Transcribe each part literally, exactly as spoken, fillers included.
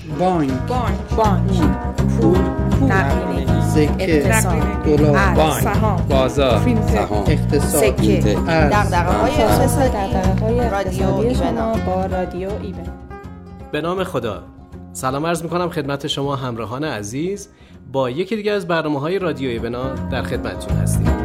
بانک، بانک، بانک، پول، نقدینگی، سکه، اقتصاد، دلار، بانک، سهام، بازار، سهام، اقتصاد، سکه، دغدغه‌های اقتصادی، دغدغه‌های اقتصادی شما ایبنا. با رادیو ایبنا. به نام خدا. سلام عرض میکنم خدمت شما همراهان عزیز. با یکی دیگه از برنامه‌های رادیو ایبنا در خدمتتون هستیم.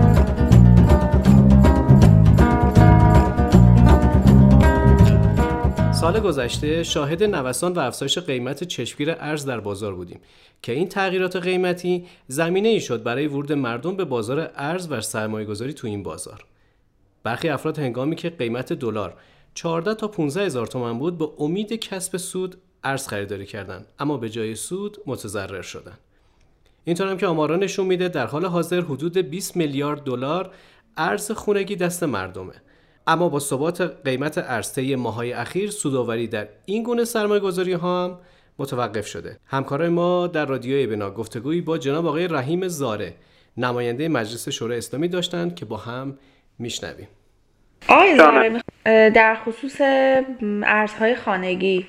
سال گذشته شاهد نوسان و افزایش قیمت چشمگیر ارز در بازار بودیم که این تغییرات قیمتی زمینه‌ای شد برای ورود مردم به بازار ارز و سرمایه‌گذاری تو این بازار. برخی افراد هنگامی که قیمت دلار چهارده تا پانزده هزار تومان بود به امید کسب سود ارز خریداری کردند، اما به جای سود متضرر شدند. اینطور هم که آمارا نشون میده در حال حاضر حدود بیست میلیارد دلار ارز خانگی دست مردمه. اما با ثبات قیمت ارز طی ماه‌های اخیر سودآوری در این گونه سرمایه‌گذاری ها هم متوقف شده. همکارای ما در رادیو ایبنا گفتگویی با جناب آقای رحیم زاره، نماینده مجلس شورای اسلامی داشتند که با هم میشنویم. آقای زاره، در خصوص ارزهای خانگی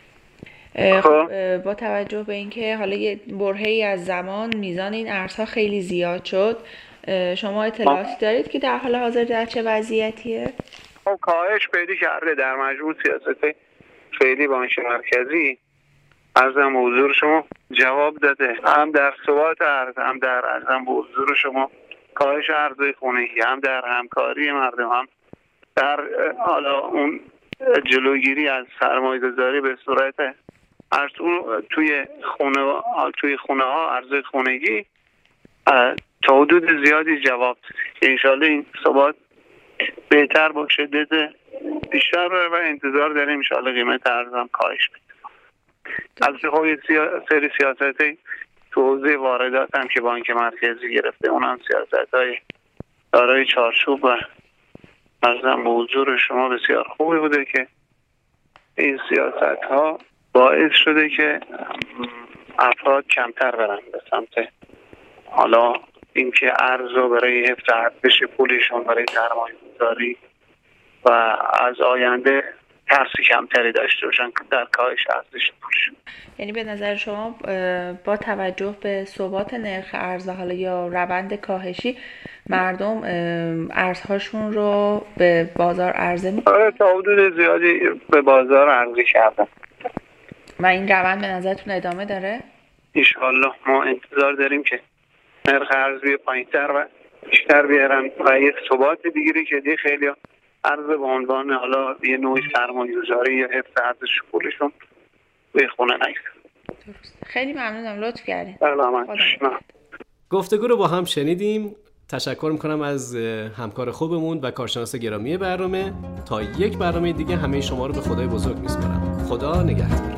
با توجه به اینکه حالا یه برهه‌ای از زمان میزان این ارزها خیلی زیاد شد، شما اطلاعاتی دارید که در حال حاضر در چه وضعیتیه؟ خب کاهش پیدا کرده در مجموع سیاست فعلی بانک مرکزی. عرضم به حضور شما جواب داده، هم در ثبات ارز، هم در عرضم به حضور شما کاهش ارزهای خانگی، هم در همکاری مردم، هم در حالا اون جلوگیری از سرمایه‌گذاری به صورت ارز توی خونه توی خونه ها ارزهای خانگی تا حدود زیادی جواب داده. انشالله این ثبات بهتر با شدت بیشتر و انتظار داریم انشالله قیمت ارز هم کاهش بده. البته خب یه سری سیاستی تو حوزه واردات هم که بانک مرکزی گرفته، اون هم سیاست های دارای چارچوب و ارزم به حضور شما بسیار خوبی بوده که این سیاست ها باعث شده که افراد کمتر برن به سمت حالا اینکه ارز رو برای حفظ ارزش پولشون برای سرمایه‌گذاری و از آینده ترس کمتری داشته باشن در کاهش ارزش پولشون. یعنی به نظر شما با توجه به ثبات نرخ ارز حالا یا روند کاهشی مردم ارزهاشون رو به بازار عرضه می‌کنن؟ آره تا حدود زیادی به بازار عرضه کردن. و این روند به نظرتون ادامه داره؟ انشالله ما انتظار داریم که نرخ ارز بیه پایین‌تر و بیشتر بیارن و یک ثبات دیگری که دی خیلی ارز به عنوان حالا یه نوعی سرمایه‌گذاری یا حفظ ارزش پولشون به خونه نگیرن. خیلی ممنونم، لطف کردین. سلامت. گفتگو رو با هم شنیدیم. تشکر میکنم از همکار خوبمون و کارشناس گرامی برنامه. تا یک برنامه دیگه همه شما رو به خدای بزرگ میسپارم. خدا نگهدار.